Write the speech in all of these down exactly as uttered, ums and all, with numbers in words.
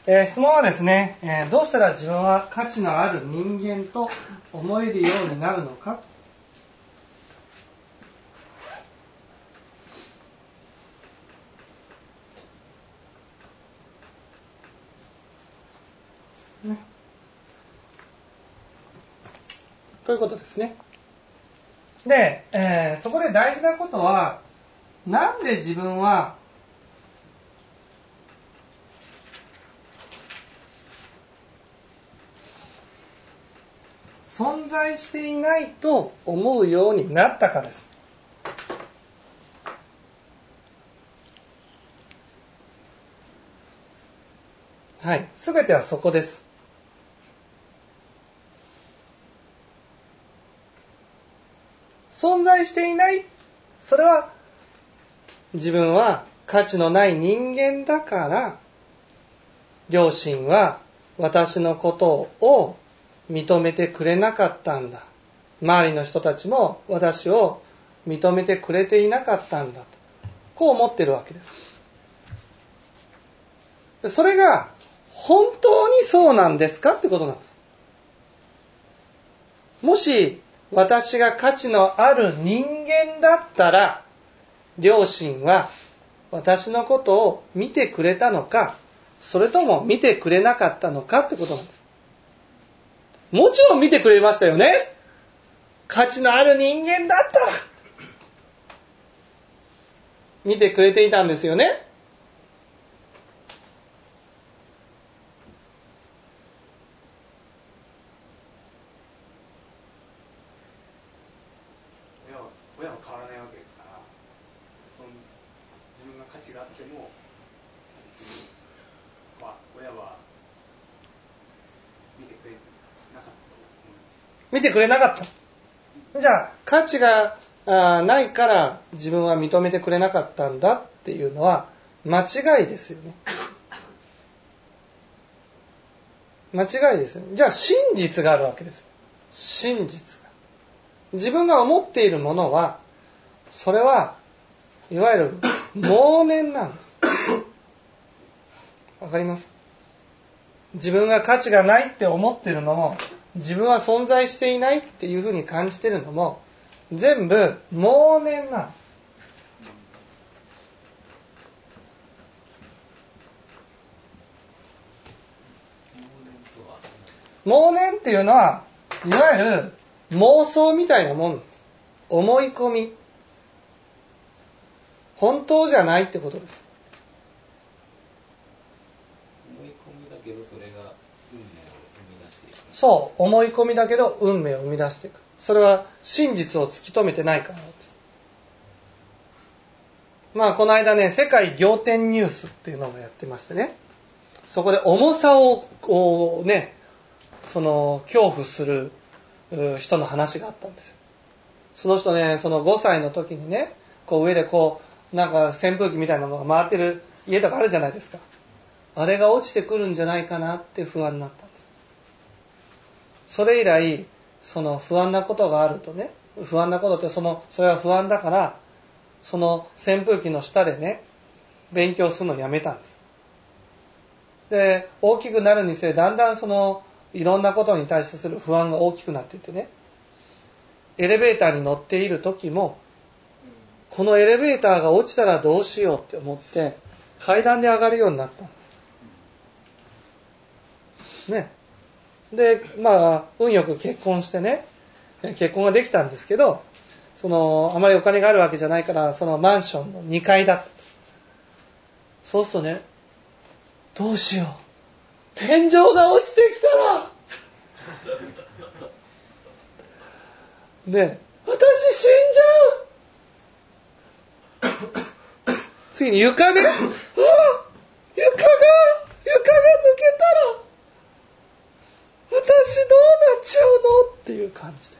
えー、質問はですね、えー、どうしたら自分は価値のある人間と思えるようになるのか。ね、ということですね。で、えー、そこで大事なことは、なんで自分は存在していないと思うようになったかです。はい、すべてはそこです。存在していない、それは自分は価値のない人間だから、両親は私のことを認めてくれなかったんだ。周りの人たちも私を認めてくれていなかったんだと。こう思ってるわけです。それが本当にそうなんですかってことなんです。もし私が価値のある人間だったら、両親は私のことを見てくれたのか、それとも見てくれなかったのかってことなんです。もちろん見てくれましたよね。価値のある人間だったら見てくれていたんですよね。 親は、親は変わらないわけですから、その自分が価値があっても、まあ、親は見てくれなかったと思います。 見てくれなかった。じゃあ価値がないから自分は認めてくれなかったんだっていうのは間違いですよね。間違いですよね。じゃあ真実があるわけですよ。真実が。自分が思っているものは、それはいわゆる妄念なんです。わかります？自分が価値がないって思っているのも、自分は存在していないっていうふうに感じているのも、全部妄念なんです。妄念っていうのは、いわゆる妄想みたいなもんです。思い込み。本当じゃないってことです。 思い込みだけどそれが運命を生み出していく。 そう、思い込みだけど運命を生み出していく。それは真実を突き止めてないからです。まあこの間ね、世界仰天ニュースっていうのをやってましてね、そこで重さをこうね、その恐怖する人の話があったんですよ。その人ね、そのごさいの時にね、こう上でこうなんか扇風機みたいなのが回ってる家とかあるじゃないですか。あれが落ちてくるんじゃないかなって不安になったんです。それ以来、その不安なことがあるとね、不安なことってそのそれは不安だから、その扇風機の下でね、勉強するのをやめたんです。で、大きくなるにつれだんだんそのいろんなことに対する不安が大きくなっていってね、エレベーターに乗っている時も、このエレベーターが落ちたらどうしようって思って階段で上がるようになったんですね。で、まあ運よく結婚してね、結婚ができたんですけど、そのあまりお金があるわけじゃないから、そのマンションのにかいだった。そうするとね、どうしよう、天井が落ちてきたらね、私死んじゃう次に床ね、ああ、床が床が抜けたら私どうなっちゃうのっていう感じで、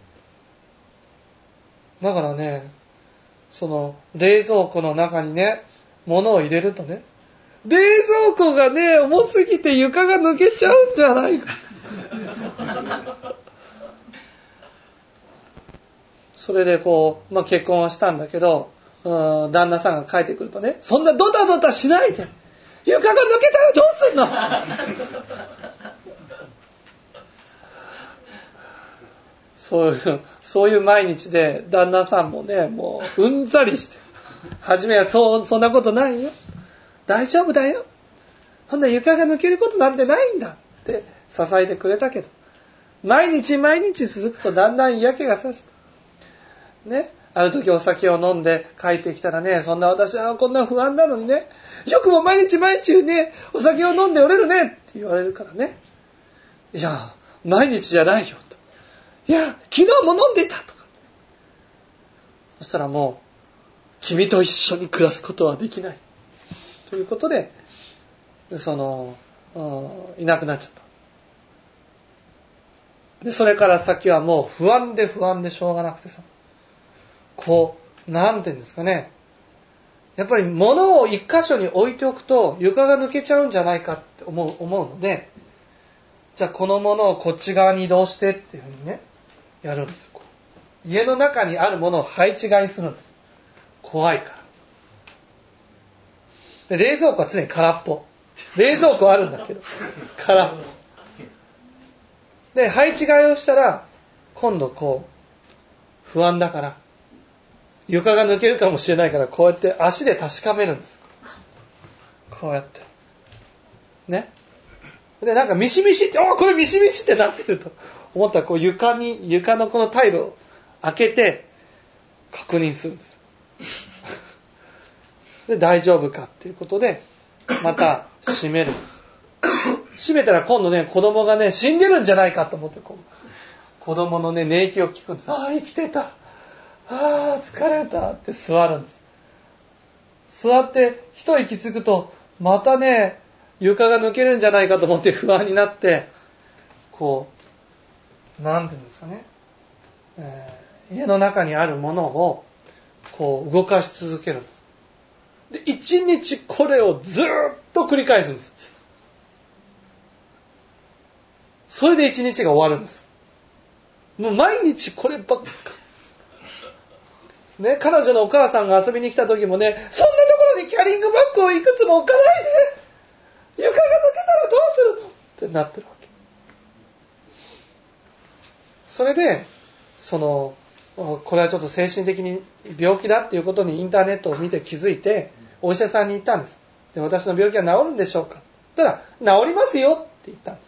だからね、その冷蔵庫の中にね、物を入れるとね、冷蔵庫がね、重すぎて床が抜けちゃうんじゃないかそれでこう、まあ、結婚はしたんだけど、うん、旦那さんが帰ってくるとね、そんなドタドタしないで、床が抜けたらどうするの。そういう、そういう毎日で、旦那さんもね、もう、うんざりして。初めは、そう、そんなことないよ。大丈夫だよ。ほんな床が抜けることなんてないんだ。って支えてくれたけど、毎日毎日続くとだんだん嫌気がさした。ね。ある時お酒を飲んで帰ってきたらね、そんな私はこんな不安なのにね、よくも毎日毎日ね、お酒を飲んでおれるねって言われるからね。いや、毎日じゃないよと。いや、昨日も飲んでいたとか。そしたらもう、君と一緒に暮らすことはできない。ということで、その、いなくなっちゃった。で、それから先はもう不安で不安でしょうがなくてさ、こう、なんていうんですかね、やっぱり物を一箇所に置いておくと床が抜けちゃうんじゃないかって思う、思うので、じゃあこの物をこっち側に移動してっていうふうにね、やるんです。家の中にあるものを配置買いするんです。怖いから。で、冷蔵庫は常に空っぽ。冷蔵庫あるんだけど、空っぽ。で、配置買いをしたら、今度こう、不安だから、床が抜けるかもしれないから、こうやって足で確かめるんです。こうやって。ね。で、なんかミシミシって、おーこれミシミシってなってると思ったら、こう床に、床のこのタイルを開けて、確認するんです。で、大丈夫かっていうことで、また閉めるんです。閉めたら今度ね、子供がね、死んでるんじゃないかと思って、こう子供のね、寝息を聞くんです。ああ、生きてた。ああ、疲れたって座るんです。座って一息つくと、またね、床が抜けるんじゃないかと思って不安になって、こう、なんていうんですかね、えー、家の中にあるものを、こう動かし続けるんです。で、一日これをずーっと繰り返すんです。それで一日が終わるんです。もう毎日こればっか。ね、彼女のお母さんが遊びに来た時もね、そんなところにキャリングバッグをいくつも置かないで、床が抜けたらどうするのってなってるわけ。それで、その、これはちょっと精神的に病気だっていうことにインターネットを見て気づいて、お医者さんに言ったんです。で、私の病気は治るんでしょうか？たら、治りますよって言ったんです。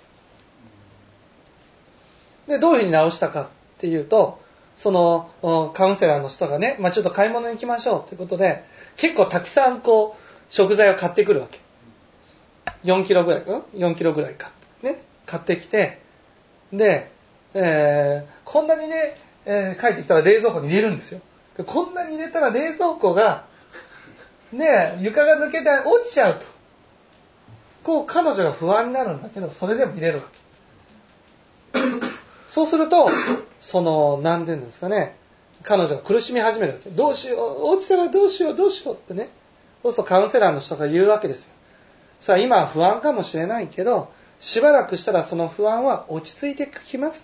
で、どういうふうに治したかっていうと、そのカウンセラーの人がね、まあ、ちょっと買い物に行きましょうということで、結構たくさんこう食材を買ってくるわけ。よんキロぐらいかな ?よん キロぐらい買って、ね、買ってきて、で、えー、こんなにね、えー、帰ってきたら冷蔵庫に入れるんですよ。こんなに入れたら冷蔵庫がね、床が抜けて落ちちゃうと。こう彼女が不安になるんだけど、それでも入れるわけ。そうすると、その、なんていうんですかね、彼女が苦しみ始めるわけ。どうしよう、落ちたらどうしよう、どうしようってね。そうするとカウンセラーの人が言うわけですよ。さあ今は不安かもしれないけど、しばらくしたらその不安は落ち着いてきます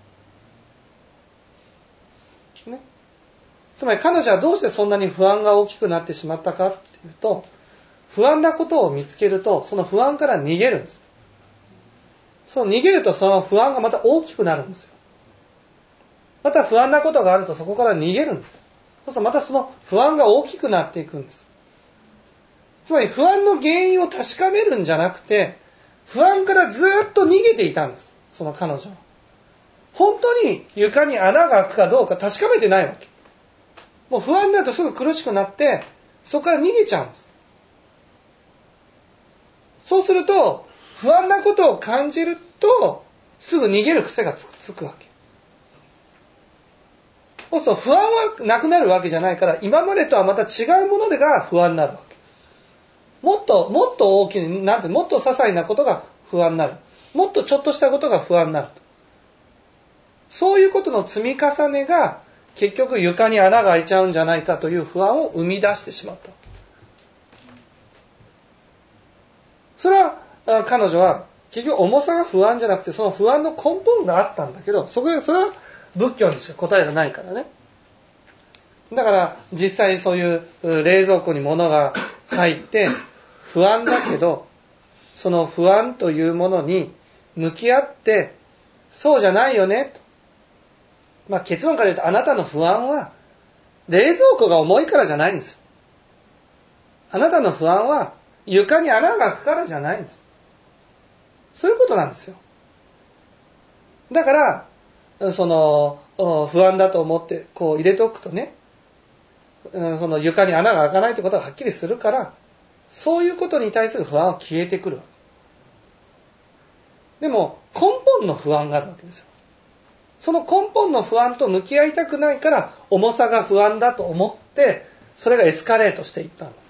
と。ね。つまり彼女はどうしてそんなに不安が大きくなってしまったかっていうと、不安なことを見つけると、その不安から逃げるんです。そう逃げるとその不安がまた大きくなるんですよ。また不安なことがあるとそこから逃げるんです。そうするとまたその不安が大きくなっていくんです。つまり不安の原因を確かめるんじゃなくて、不安からずっと逃げていたんです。その彼女は。本当に床に穴が開くかどうか確かめてないわけ。もう不安になるとすぐ苦しくなって、そこから逃げちゃうんです。そうすると、不安なことを感じると、すぐ逃げる癖がつく、つくわけ。そうすると不安はなくなるわけじゃないから、今までとはまた違うものでが不安になるわけ。もっと、もっと大きい、なんて、もっと些細なことが不安になる。もっとちょっとしたことが不安になると。そういうことの積み重ねが、結局床に穴が開いちゃうんじゃないかという不安を生み出してしまった。それは、彼女は、結局重さが不安じゃなくて、その不安の根本があったんだけど、そこで、それは仏教にしか答えがないからね。だから、実際そういう冷蔵庫に物が入って、不安だけど、 その不安というものに向き合って、そうじゃないよねと。まあ結論から言うと、あなたの不安は冷蔵庫が重いからじゃないんですよ。あなたの不安は床に穴が開くからじゃないんです。そういうことなんですよ。だから、その不安だと思ってこう入れておくとね、その床に穴が開かないってことがはっきりするから、そういうことに対する不安は消えてくるわけ。でも根本の不安があるわけですよ。その根本の不安と向き合いたくないから重さが不安だと思って、それがエスカレートしていったんです。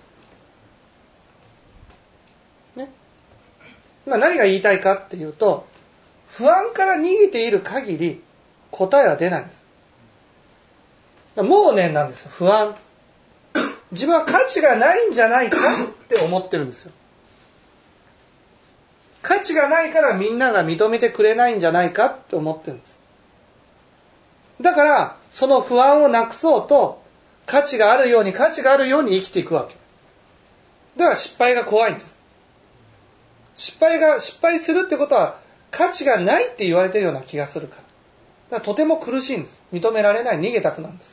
ね。まあ何が言いたいかっていうと、不安から逃げている限り答えは出ないんです。盲念なんですよ、不安。自分は価値がないんじゃないかって思ってるんですよ。価値がないからみんなが認めてくれないんじゃないかって思ってるんです。だから、その不安をなくそうと、価値があるように価値があるように生きていくわけ。だから失敗が怖いんです。失敗が、失敗するってことは価値がないって言われてるような気がするから。だからとても苦しいんです。認められない、逃げたくなるんです。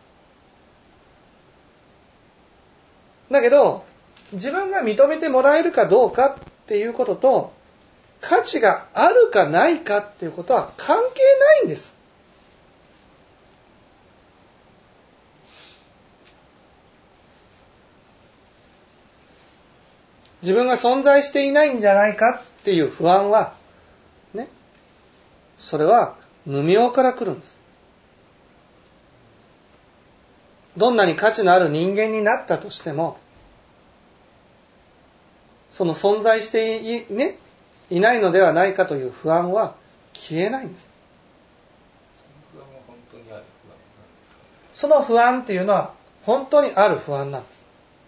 だけど、自分が認めてもらえるかどうかっていうことと、価値があるかないかっていうことは関係ないんです。自分が存在していないんじゃないかっていう不安は、ね、それは無明から来るんです。どんなに価値のある人間になったとしても、その存在してい、ね、いないのではないかという不安は消えないんです。 その不安は本当にある不安なんですか？ その不安っていうのは本当にある不安なんです。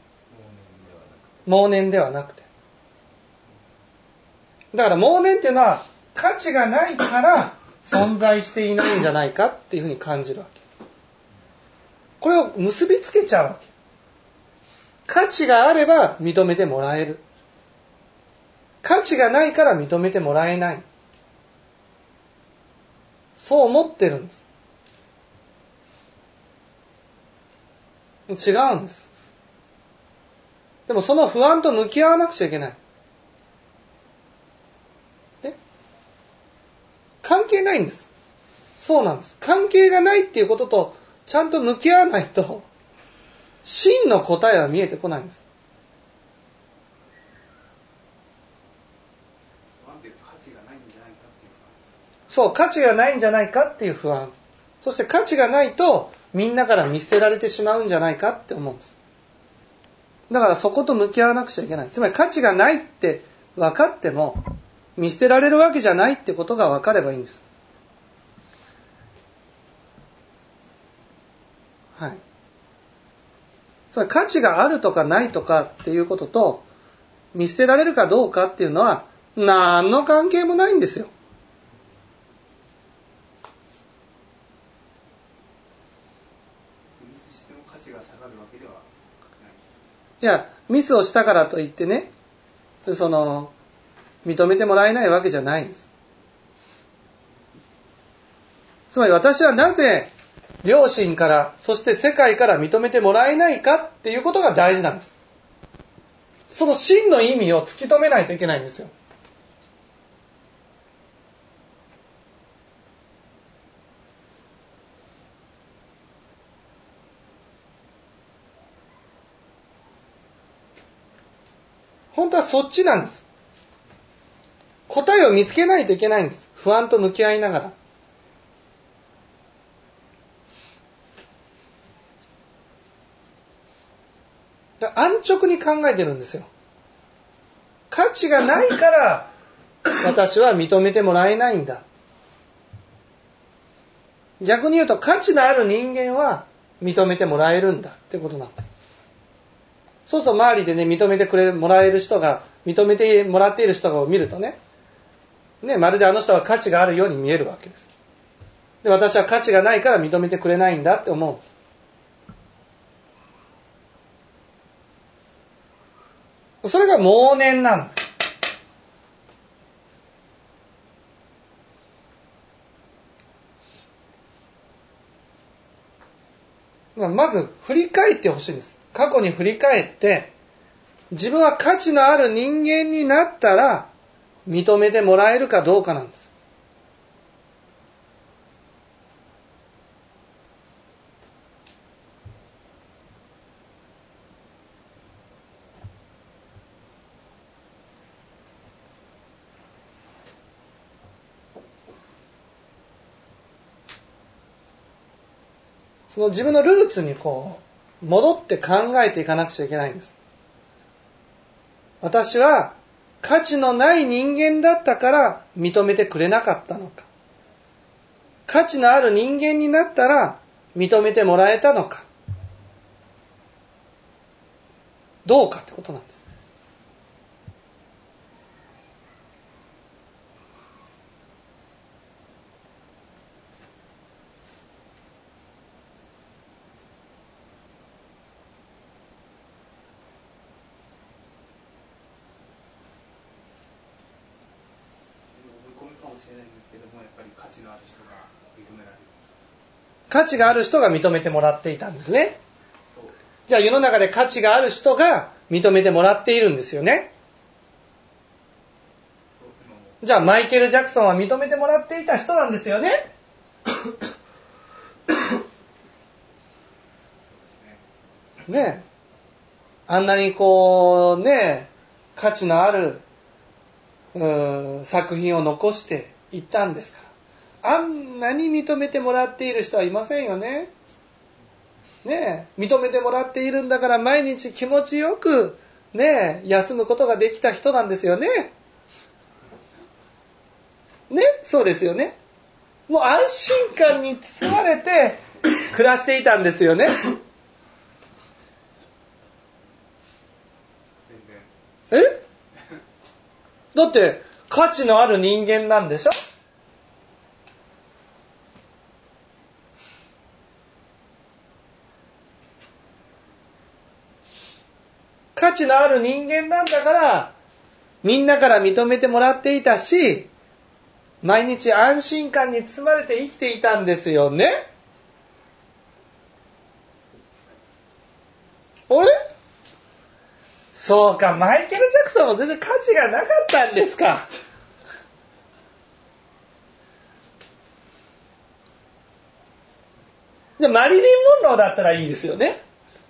妄念ではなくて。だから妄念っていうのは価値がないから存在していないんじゃないかっていうふうに感じるわけ。これを結びつけちゃうわけ。価値があれば認めてもらえる。価値がないから認めてもらえない。そう思ってるんです。違うんです。でもその不安と向き合わなくちゃいけない。ね？関係ないんです。そうなんです。関係がないっていうこととちゃんと向き合わないと真の答えは見えてこないんです。そう、価値がないんじゃないかっていう不安。そして価値がないとみんなから見捨てられてしまうんじゃないかって思うんです。だからそこと向き合わなくちゃいけない。つまり価値がないって分かっても見捨てられるわけじゃないってことが分かればいいんです。はい。つまり価値があるとかないとかっていうことと見捨てられるかどうかっていうのは何の関係もないんですよ。いや、ミスをしたからといってね、その認めてもらえないわけじゃないんです。つまり私はなぜ両親からそして世界から認めてもらえないかっていうことが大事なんです。その真の意味を突き止めないといけないんですよ。本当はそっちなんです。答えを見つけないといけないんです。不安と向き合いながら。安直に考えてるんですよ。価値がないから私は認めてもらえないんだ。逆に言うと価値のある人間は認めてもらえるんだってことなんです。そうそう周りでね認めてくれもらえる人が認めてもらっている人を見るとね、ねまるであの人は価値があるように見えるわけです。で私は価値がないから認めてくれないんだって思うんです。それが妄念なんです。 まず振り返ってほしいんです。過去に振り返って、自分は価値のある人間になったら認めてもらえるかどうかなんです。その自分のルーツにこう戻って考えていかなくちゃいけないんです。私は価値のない人間だったから認めてくれなかったのか、価値のある人間になったら認めてもらえたのか、どうかってことなんです。 かもしれないんですけども、やっぱり価値のある人が認められる。 価値がある人が認めてもらっていたんですね。じゃあ世の中で価値がある人が認めてもらっているんですよね。じゃあマイケル・ジャクソンは認めてもらっていた人なんですよね。ねえ、あんなにこうね価値のあるう作品を残していったんですから、あんなに認めてもらっている人はいませんよね。ねえ、認めてもらっているんだから毎日気持ちよくねえ休むことができた人なんですよね。ね、そうですよね。もう安心感に包まれて暮らしていたんですよね。え？だって価値のある人間なんでしょ？価値のある人間なんだからみんなから認めてもらっていたし、毎日安心感に包まれて生きていたんですよね。あれ？そうか、マイケル・ジャクソンも全然価値がなかったんですか。じゃあマリリン・モンローだったらいいですよね。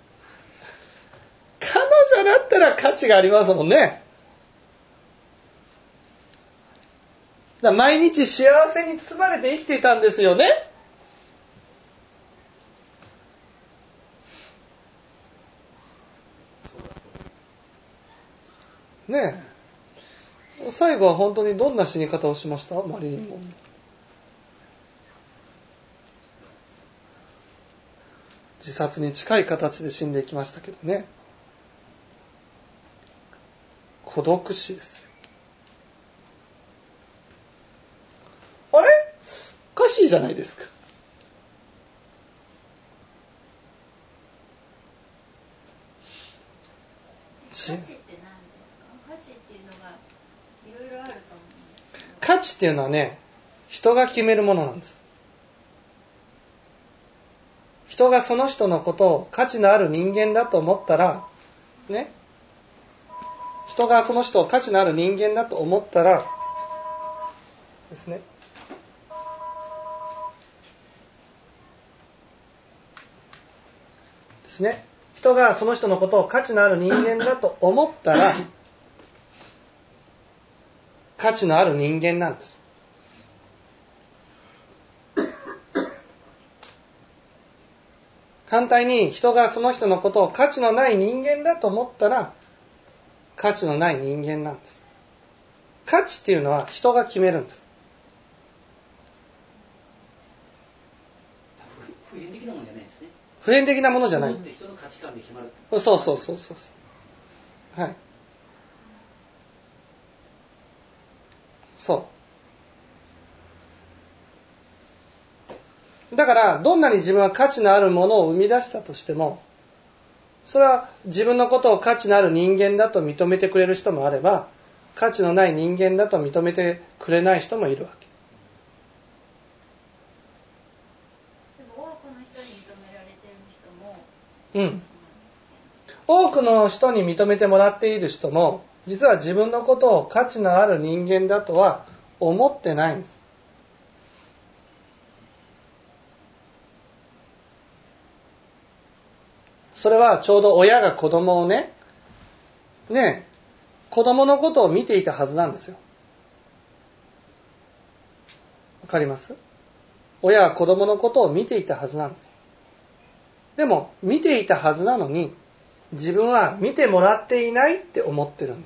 彼女だったら価値がありますもんね。だから毎日幸せに包まれて生きていたんですよね。ねえ、最後は本当にどんな死に方をしました？マリリン・モンロー。自殺に近い形で死んでいきましたけどね。孤独死ですよ。あれ？おかしいじゃないですか。 価値って何ですか？価値っていうのがいろいろあると思うんですけど。 価値っていうのはね、人が決めるものなんです。人がその人のことを価値のある人間だと思ったら、ね、人がその人を価値のある人間だと思ったらですね、ですね、人がその人のことを価値のある人間だと思ったら価値のある人間なんです。反対に人がその人のことを価値のない人間だと思ったら価値のない人間なんです。価値っていうのは人が決めるんです。 普遍的なものじゃないですね。 普遍的なものじゃない。 人の価値観で決まる。 そうそうそうそうそう。はい。そう。だからどんなに自分は価値のあるものを生み出したとしても、それは自分のことを価値のある人間だと認めてくれる人もあれば、価値のない人間だと認めてくれない人もいるわけ。 でも多くの人に認められている人もの人に認めてもらっている人も、実は自分のことを価値のある人間だとは思ってないんです。それはちょうど親が子供をね、ね、子供のことを見ていたはずなんですよ。わかります？親は子供のことを見ていたはずなんです。でも、見ていたはずなのに、自分は見てもらっていないって思ってるんです。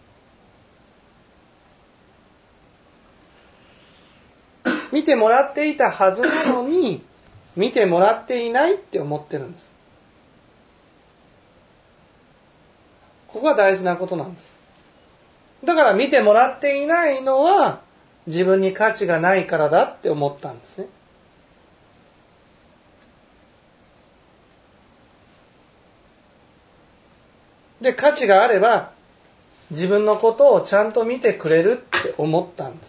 見てもらっていたはずなのに、見てもらっていないって思ってるんです。ここが大事なことなんです。だから見てもらっていないのは、自分に価値がないからだって思ったんですね。で、価値があれば、自分のことをちゃんと見てくれるって思ったんです。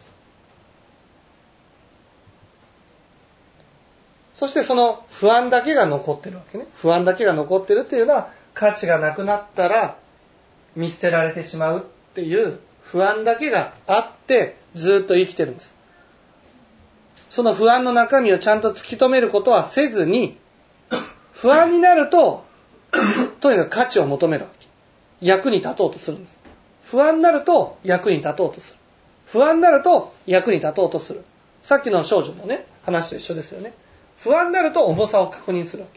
そしてその不安だけが残ってるわけね。不安だけが残ってるっていうのは、価値がなくなったら見捨てられてしまうっていう不安だけがあってずっと生きてるんです。その不安の中身をちゃんと突き止めることはせずに、不安になると、とにかく価値を求めるわけ。役に立とうとするんです。不安になると役に立とうとする。不安になると役に立とうとする。さっきの少女のね、話と一緒ですよね。不安になると重さを確認するわ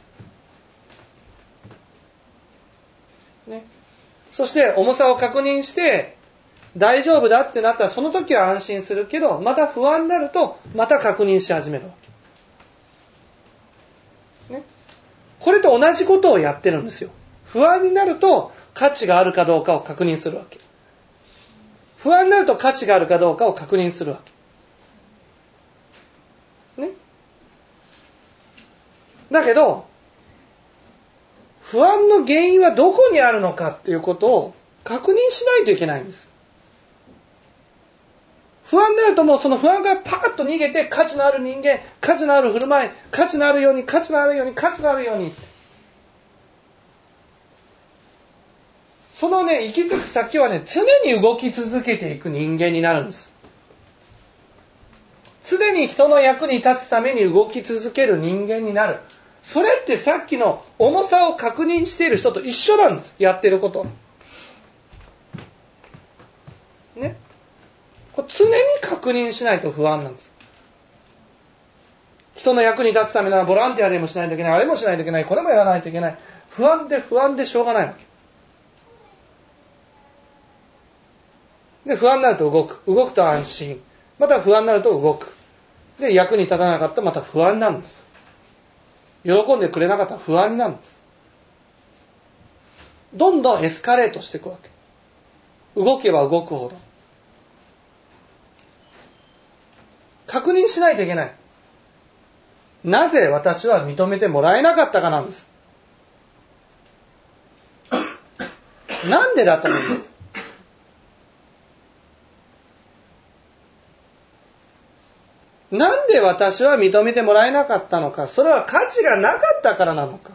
け。ね。そして重さを確認して大丈夫だってなったらその時は安心するけど、また不安になるとまた確認し始めるわけ。ね。これと同じことをやってるんですよ。不安になると価値があるかどうかを確認するわけ。不安になると価値があるかどうかを確認するわけ。ね。だけど、不安の原因はどこにあるのかっていうことを確認しないといけないんです。不安になるともうその不安からパーッと逃げて価値のある人間、価値のある振る舞い、価値のあるように、価値のあるように、価値のあるように。そのね、行き着く先はね、常に動き続けていく人間になるんです。常に人の役に立つために動き続ける人間になる。それってさっきの重さを確認している人と一緒なんです。やってること。ね。これ常に確認しないと不安なんです。人の役に立つためならボランティアでもしないといけない、あれもしないといけない、これもやらないといけない。不安で不安でしょうがないわけ。で、不安になると動く。動くと安心。また不安になると動く。で、役に立たなかったらまた不安になるんです。喜んでくれなかったら不安になるんです。どんどんエスカレートしていくわけ。動けば動くほど。確認しないといけない。なぜ私は認めてもらえなかったかなんです。なんでだと思うんです。なんで私は認めてもらえなかったのか。それは価値がなかったからなのか。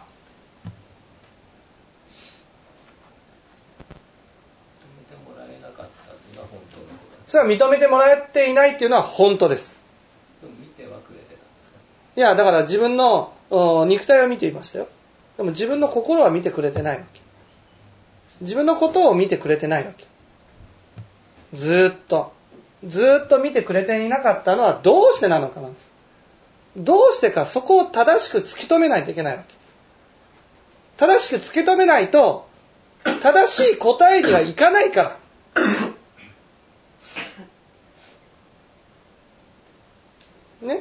認めてもらえなかったっていうのは本当のこと。 それは認めてもらえていないっていうのは本当です。 でも見てはくれてたんですか？ いや、だから自分の肉体は見ていましたよ。でも自分の心は見てくれてないわけ。自分のことを見てくれてないわけ。ずーっと。ずーっと見てくれていなかったのはどうしてなのかなんです。どうしてか、そこを正しく突き止めないといけないわけ。正しく突き止めないと正しい答えにはいかないから。ね。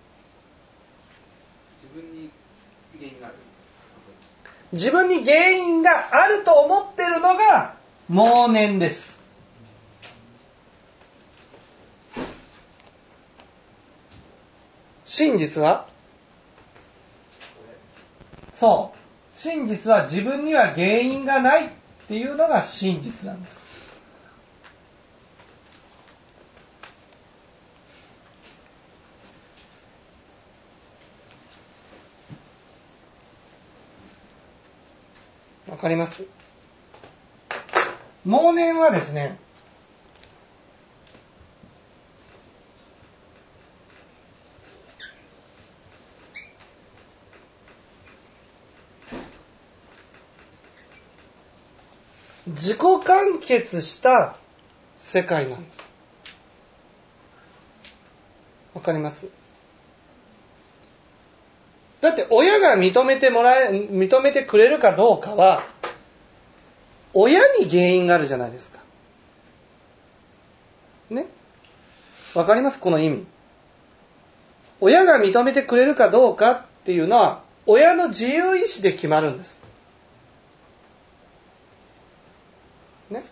自分に原因がある。 自分に原因があると思っているのが妄念です。真実はそう。真実は自分には原因がないっていうのが真実なんです。 わかります？妄念はですね、自己完結した世界なんです。わかります？だって親が認めてもらえ、認めてくれるかどうかは、親に原因があるじゃないですか。ね？わかります？この意味。親が認めてくれるかどうかっていうのは、親の自由意志で決まるんです。ね？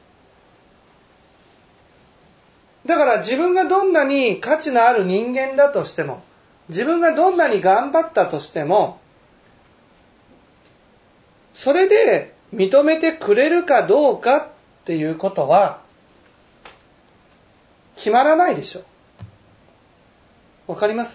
だから自分がどんなに価値のある人間だとしても、自分がどんなに頑張ったとしても、それで認めてくれるかどうかっていうことは決まらないでしょ。わかります？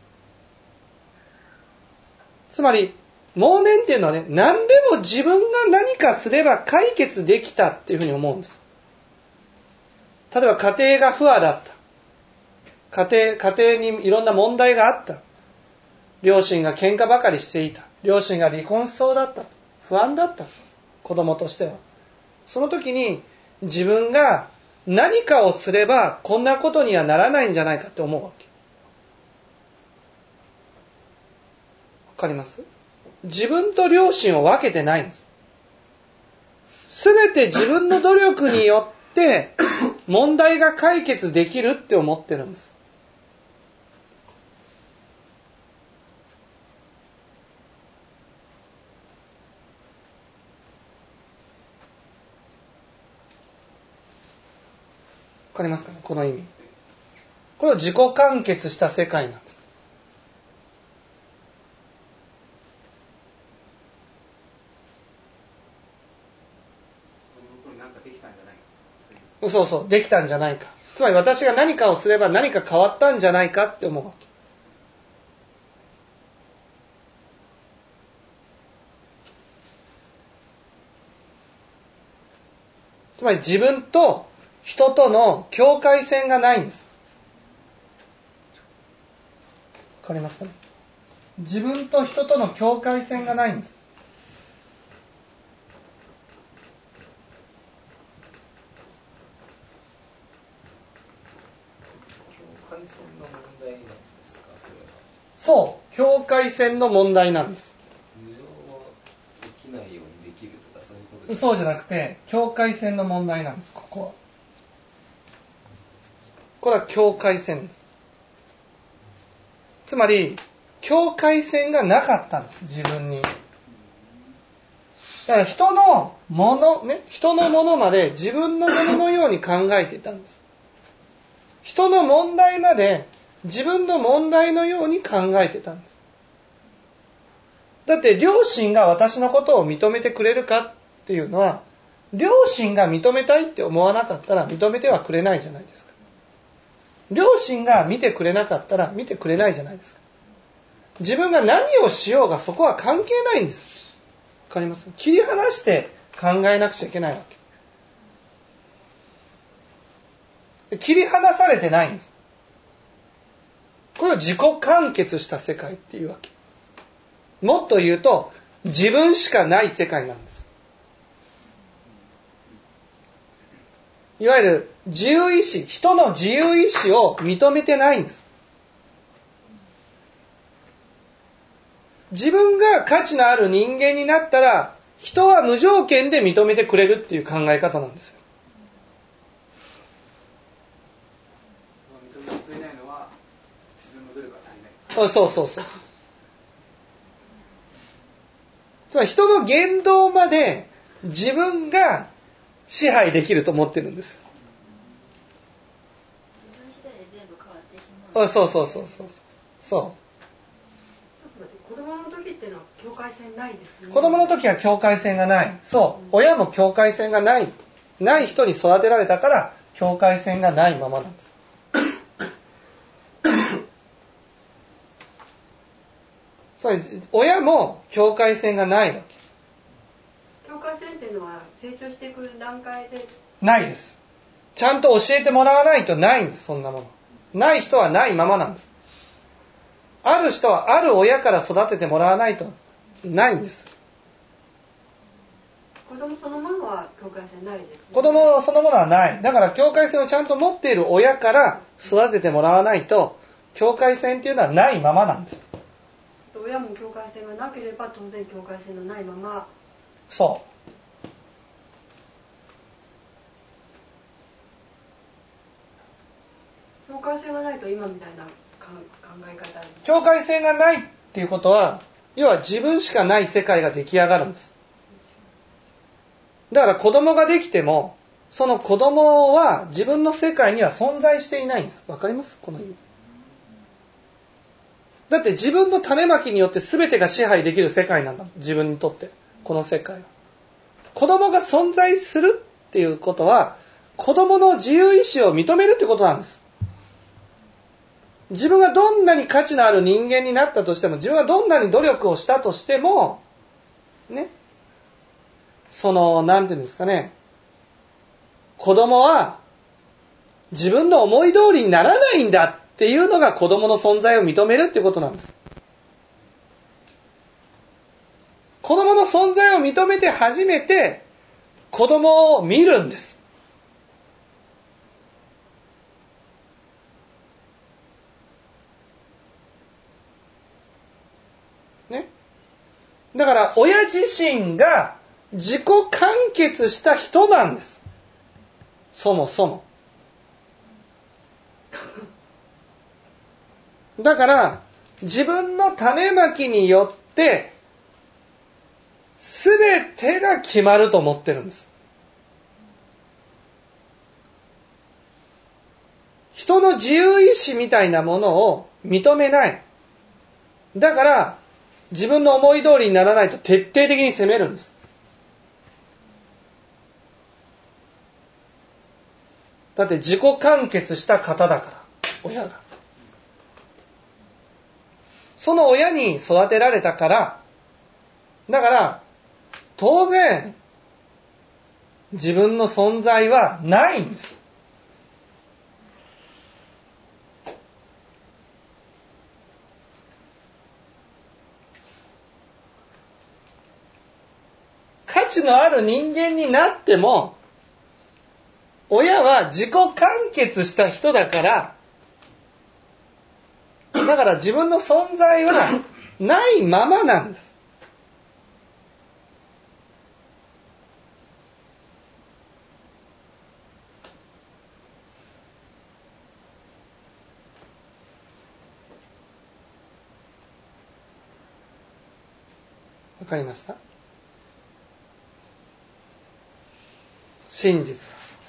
つまり妄念っていうのはね、何でも自分が何かすれば解決できたっていうふうに思うんです。例えば家庭が不和だった。家庭、家庭にいろんな問題があった。両親が喧嘩ばかりしていた。両親が離婚しそうだった。不安だった。子供としては。その時に自分が何かをすればこんなことにはならないんじゃないかって思うわけ。わかります？自分と両親を分けてないんです。すべて自分の努力によって問題が解決できるって思ってるんです。わかりますかね、この意味。これは自己完結した世界なんです。そうそう、できたんじゃないか。つまり私が何かをすれば何か変わったんじゃないかって思うわけ。つまり自分と人との境界線がないんです。わかりますかね？自分と人との境界線がないんです。 境界線の問題なんですか、それは。 そう、境界線の問題なんです。 無常は起きないようにできるとかそういうことですか？ そうじゃなくて、境界線の問題なんです、ここは。これは境界線です。つまり、境界線がなかったんです、自分に。だから人のもの、ね、人のものまで自分のもののように考えていたんです。人の問題まで自分の問題のように考えてたんです。だって両親が私のことを認めてくれるかっていうのは、両親が認めたいって思わなかったら認めてはくれないじゃないですか。両親が見てくれなかったら見てくれないじゃないですか。自分が何をしようがそこは関係ないんです。わかります？切り離して考えなくちゃいけないわけ。切り離されてないんです。これを自己完結した世界っていうわけ。もっと言うと自分しかない世界なんです。いわゆる自由意志、人の自由意志を認めてないんです。自分が価値のある人間になったら人は無条件で認めてくれるっていう考え方なんですよ。 認めてくれないのは自分の努力が足りない。 あ、そうそうそう。つまり人の言動まで自分が支配できると思ってるんです。 自分次第で全部変わってしまう。 あ、そうそうそうそうそう。 子供の時っていうのは境界線ないですね。 子供の時は境界線がない。そう。親も境界線がない。ない人に育てられたから境界線がないままなんです。つまり親も境界線がないわけ。 境いうのは成長していく段階でないです。ちゃんと教えてもらわないとないんです。そんなものない人はないままなんです。ある人はある親から育ててもらわないとないんです。 子供そのものは境界線ないです、ね、 子供そのものはない。だから境界線をちゃんと持っている親から育ててもらわないと境界線っていうのはないままなんです。 親も境界線がなければ当然境界線のないまま。 そう境界線がないと今みたいな考え方。 境界線がないっていうことは要は自分しかない世界が出来上がるんです。だから子供ができてもその子供は自分の世界には存在していないんです。わかります？この意味。だって自分の種まきによって全てが支配できる世界なんだ。自分にとってこの世界は。子供が存在するっていうことは子供の自由意志を認めるってことなんです。自分がどんなに価値のある人間になったとしても、自分がどんなに努力をしたとしてもね、そのなんていうんですかね、子供は自分の思い通りにならないんだっていうのが子供の存在を認めるってことなんです。子供の存在を認めて初めて子供を見るんです。ね。だから親自身が自己完結した人なんです。そもそも。だから自分の種まきによって全てが決まると思ってるんです。人の自由意志みたいなものを認めない。だから自分の思い通りにならないと徹底的に責めるんです。だって自己完結した方だから、親が。その親に育てられたから、だから当然自分の存在はないんです。価値のある人間になっても、親は自己完結した人だから、だから自分の存在はないままなんです。わかりました？真実。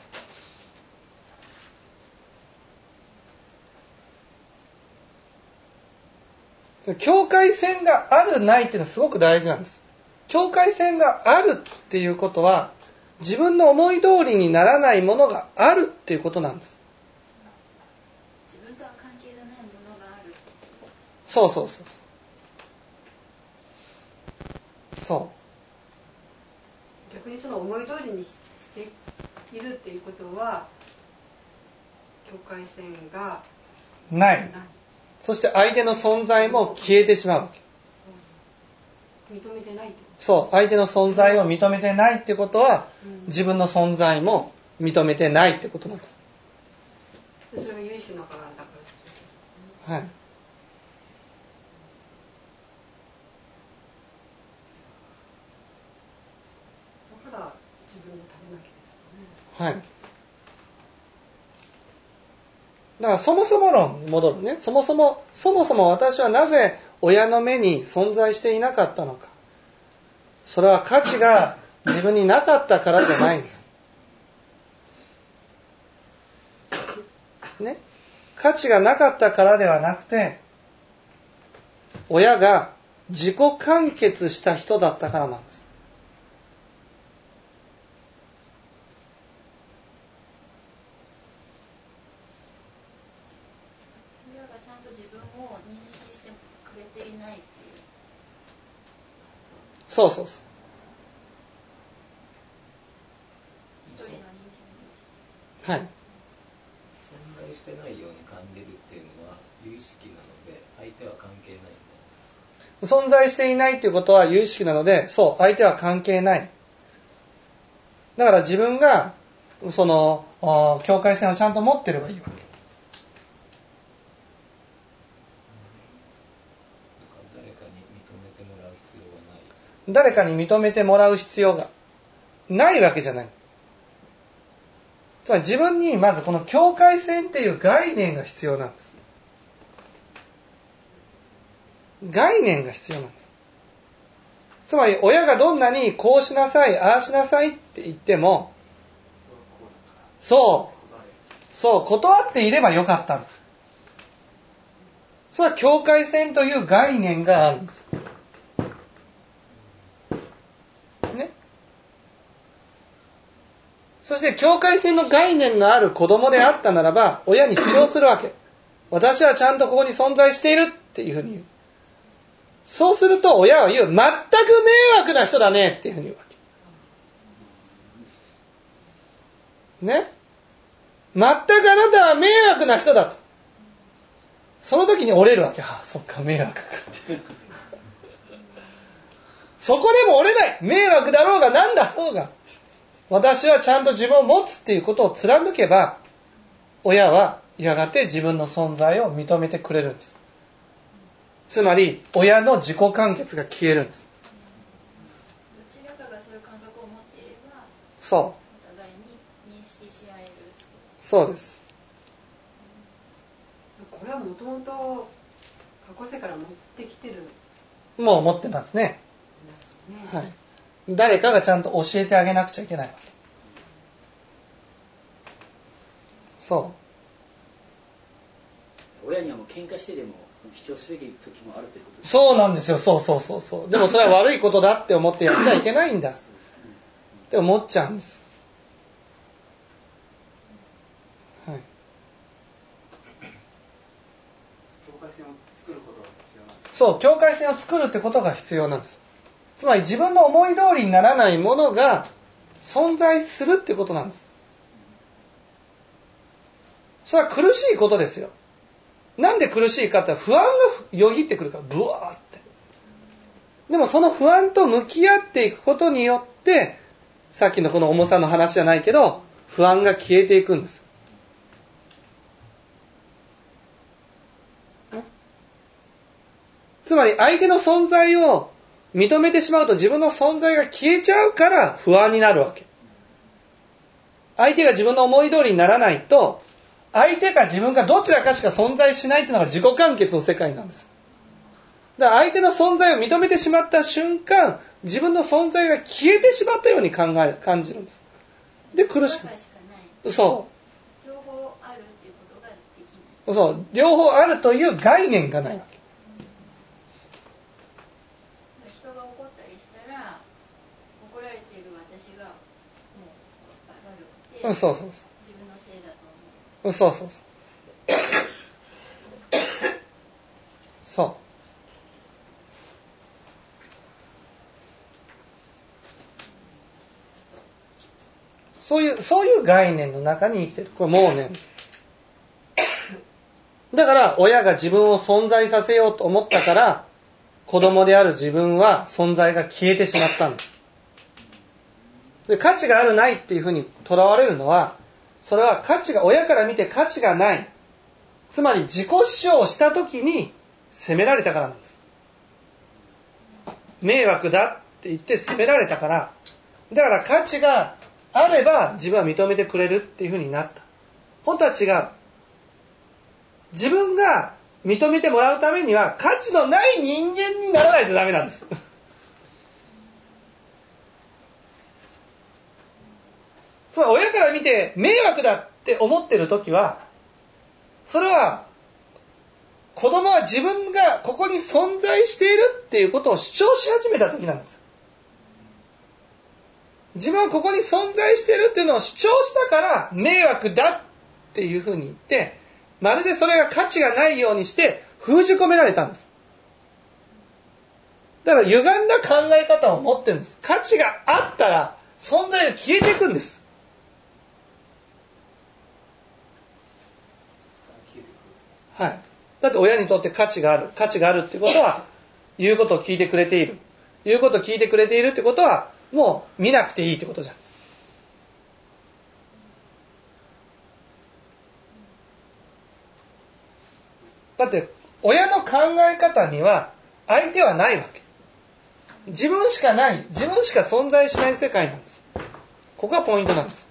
境界線があるないっていうのはすごく大事なんです。境界線があるっていうことは自分の思い通りにならないものがあるっていうことなんです。 自分とは関係がないものがある。 そうそうそうそう。 逆にその思い通りにしているっていうことは境界線がない。そして相手の存在も消えてしまうわけ。 認めてないってこと。 そう、相手の存在を認めてないってことは、うん、自分の存在も認めてないってことなんです。 それが唯一のからだから。 はい。 だから自分の種まきですよね。 はい。だからそもそも論に戻るね。そもそも、そもそも私はなぜ親の目に存在していなかったのか。それは価値が自分になかったからじゃないんです。ね。価値がなかったからではなくて、親が自己完結した人だったからなんです。そうそうそう。 はい。 存在してないように感じるっていうのは有意識なので相手は関係ないんですか？ 存在していないっていうことは有意識なので、そう、相手は関係ない。だから自分が、その、境界線をちゃんと持ってればいいわけ。誰かに認めてもらう必要がないわけじゃない。つまり自分にまずこの境界線っていう概念が必要なんです。概念が必要なんです。つまり親がどんなにこうしなさい、ああしなさいって言っても、そう、そう、断っていればよかったんです。それは境界線という概念があるんです。ね。そして境界線の概念のある子供であったならば、親に主張するわけ。私はちゃんとここに存在しているっていうふうに言う。そうすると親は言う。全く迷惑な人だねっていうふうに言うわけ。ね。全くあなたは迷惑な人だと。その時に折れるわけ。ああ、そっか、迷惑かって。そこでも折れない。迷惑だろうが何だろうが。私はちゃんと自分を持つっていうことを貫けば、親はやがて自分の存在を認めてくれるんです。つまり、親の自己完結が消えるんです。 どちらかがそういう感覚を持っていれば、 そう。 お互いに認識し合える。 そうです。 これはもともと過去世から持ってきてる。 もう持ってますね。 ね、 はい。誰かがちゃんと教えてあげなくちゃいけないわけ。そう。 親にはもう喧嘩してでも主張すべき時もあるということです。 そうなんですよ。そうそうそうそう。でもそれは悪いことだって思ってやっちゃいけないんだって思っちゃうんです。はい。 境界線を作ることが必要なんです。 そう、境界線を作るってことが必要なんです。つまり自分の思い通りにならないものが存在するってことなんです。それは苦しいことですよ。なんで苦しいかって不安がよぎってくるから、ブワーって。でもその不安と向き合っていくことによって、さっきのこの重さの話じゃないけど、不安が消えていくんです。つまり相手の存在を認めてしまうと自分の存在が消えちゃうから不安になるわけ。相手が自分の思い通りにならないと、相手か自分かどちらかしか存在しないというのが自己完結の世界なんです。だから相手の存在を認めてしまった瞬間、自分の存在が消えてしまったように考え、感じるんです。で、苦しく。そう。 両方あるっていうことができない。 そう。両方あるという概念がないわけ。 人が怒ったりしたら、怒られている私がもう悪くて、 うん、そうそうそう。 自分のせいだと思う。 うん、そうそうそう。そう。そういう、そういう概念の中に生きてる。これもうね。だから、親が自分を存在させようと思ったから、子供である自分は存在が消えてしまったんです。で、価値があるないっていうふうにとらわれるのは、それは価値が、親から見て価値がない。つまり自己主張をしたときに責められたからなんです。迷惑だって言って責められたから、だから価値があれば自分は認めてくれるっていうふうになった。本当は違う。自分が認めてもらうためには価値のない人間にならないとダメなんです。つまり親から見て迷惑だって思ってるときは、それは子供は自分がここに存在しているっていうことを主張し始めたときなんです。自分はここに存在しているっていうのを主張したから迷惑だっていうふうに言って、まるでそれが価値がないようにして封じ込められたんです。だから歪んだ考え方を持ってるんです。価値があったら存在が消えていくんです。 はい。だって親にとって価値がある。価値があるってことは、言うことを聞いてくれている。言うことを聞いてくれているってことは、もう見なくていいってことじゃん。だって、親の考え方には、相手はないわけ。自分しかない、自分しか存在しない世界なんです。ここがポイントなんです。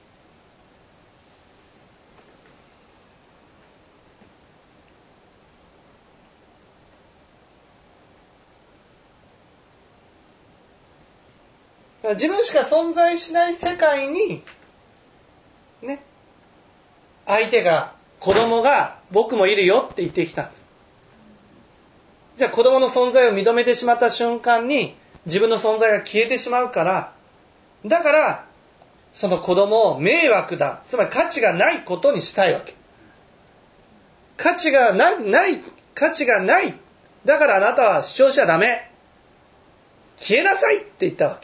だから自分しか存在しない世界に、ね、相手が、子供が僕もいるよって言ってきたんです。じゃあ子供の存在を認めてしまった瞬間に自分の存在が消えてしまうから、だからその子供を迷惑だ、つまり価値がないことにしたいわけ。価値がない、ない、価値がない。だからあなたは主張しちゃダメ。消えなさいって言ったわけ。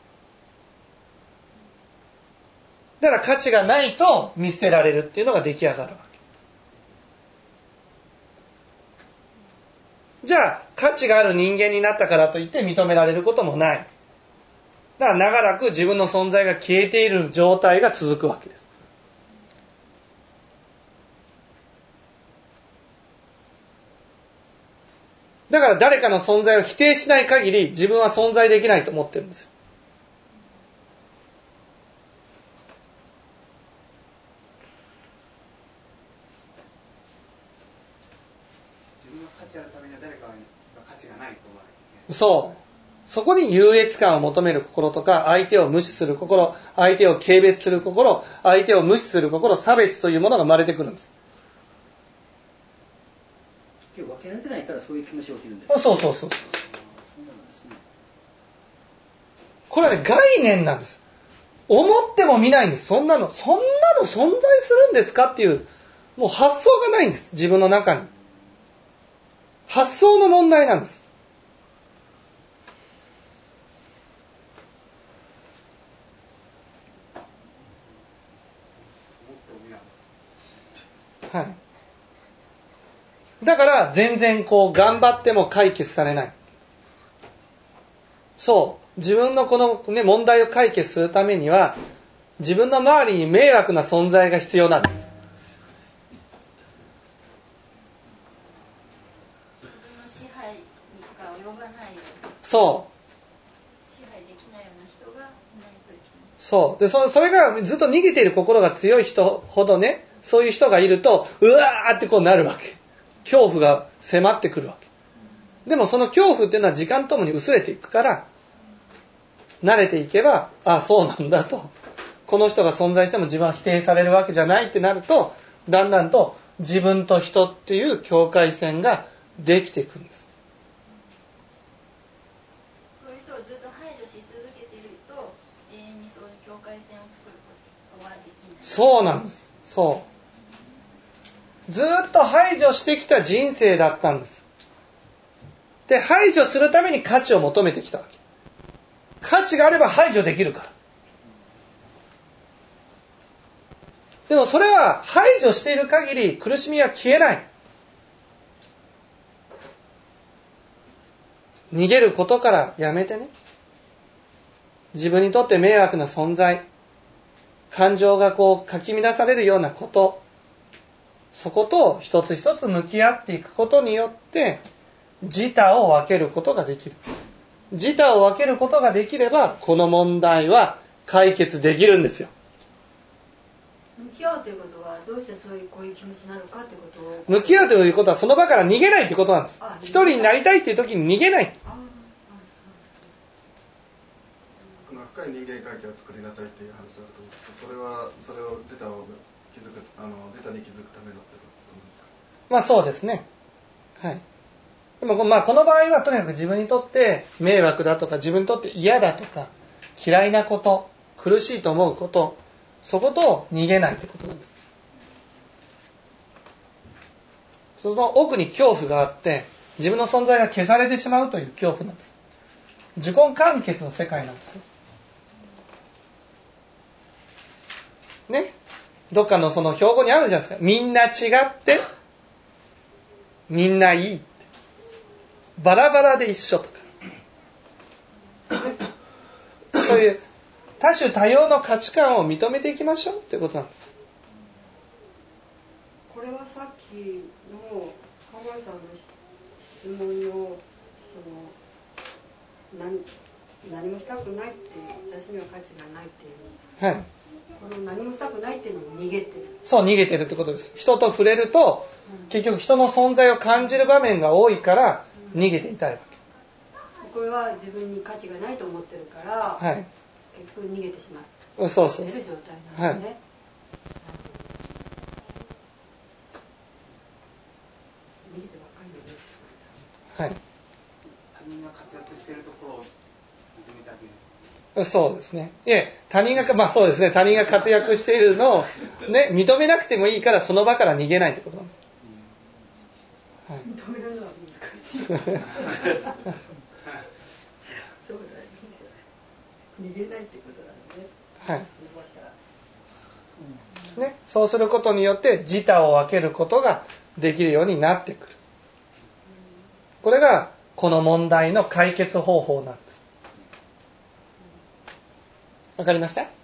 だから価値がないと見捨てられるっていうのが出来上がるわけ。じゃあ価値がある人間になったからといって認められることもない。だから長らく自分の存在が消えている状態が続くわけです。だから誰かの存在を否定しない限り自分は存在できないと思ってるんですよ。そう。そこに優越感を求める心とか、相手を無視する心、相手を軽蔑する心、相手を無視する心、差別というものが生まれてくるんです。 今日分けられてないからそういう気持ちが起きるんですか？ そうそうそうそう。これはね、概念なんです。思っても見ないんです。そんなの、そんなの存在するんですかっていう、もう発想がないんです。自分の中に。発想の問題なんです。はい。だから全然こう頑張っても解決されない。そう。自分のこのね、問題を解決するためには、自分の周りに迷惑な存在が必要なんです。 自分の支配が及ばないように。 そう。 支配できないような人がいないといけない。 そう。で、そ、それがずっと逃げている心が強い人ほどね、そういう人がいると、うわーってこうなるわけ。恐怖が迫ってくるわけ。でもその恐怖っていうのは時間ともに薄れていくから、慣れていけば、あ、そうなんだと。この人が存在しても自分は否定されるわけじゃないってなると、だんだんと自分と人っていう境界線ができていくんです。 そういう人をずっと排除し続けていると、永遠にそういう境界線を作ることはできない。 そうなんです。そう。ずっと排除してきた人生だったんです。で、排除するために価値を求めてきたわけ。価値があれば排除できるから。でもそれは排除している限り苦しみは消えない。逃げることからやめてね。自分にとって迷惑な存在、感情がこうかき乱されるようなこと、そこと一つ一つ向き合っていくことによって自他を分けることができる。自他を分けることができればこの問題は解決できるんですよ。 向き合うということはどうしてそういうこういう気持ちになるかということを向き合うということはその場から逃げないということなんです。一人になりたいという時に逃げない。 深い人間関係を作りなさいっていう話だと思うんですけど、それはそれを自他を気づくあの自他に気づくためのってことなんですか？ まあそうですね。はい。でもまあこの場合はとにかく自分にとって迷惑だとか自分にとって嫌だとか嫌いなこと、苦しいと思うこと、そこと逃げないってことなんです。その奥に恐怖があって自分の存在が消されてしまうという恐怖なんです。自己完結の世界なんですよ。ね。どっかのその標語にあるじゃないですか。みんな違ってみんないい、バラバラで一緒とか、そういう多種多様の価値観を認めていきましょうということなんです。 これはさっきの川村さんの質問のその 何, 何もしたくないっていう、私には価値がないっていう、 はい、 この何もしたくないっていうのに逃げてる。 そう、逃げてるってことです。人と触れると、うん、結局人の存在を感じる場面が多いから逃げていたいわけ。 これは自分に価値がないと思ってるから、 はい、 結局逃げてしまう。そうそう。 いる状態なんですね。はい、逃げてばっかりで。 はい。 他人が活躍しているところを認めてあげる。 そうですね。いえ、他人が、まあそうですね、他人が活躍しているのを、ね、認めなくてもいいからその場から逃げないってことなんです。はい、 認めるのは難しい。そうだよね。逃げないってことだね。 はい。ね、そうすることによって自他を分けることができるようになってくる。これがこの問題の解決方法なんです。わかりました？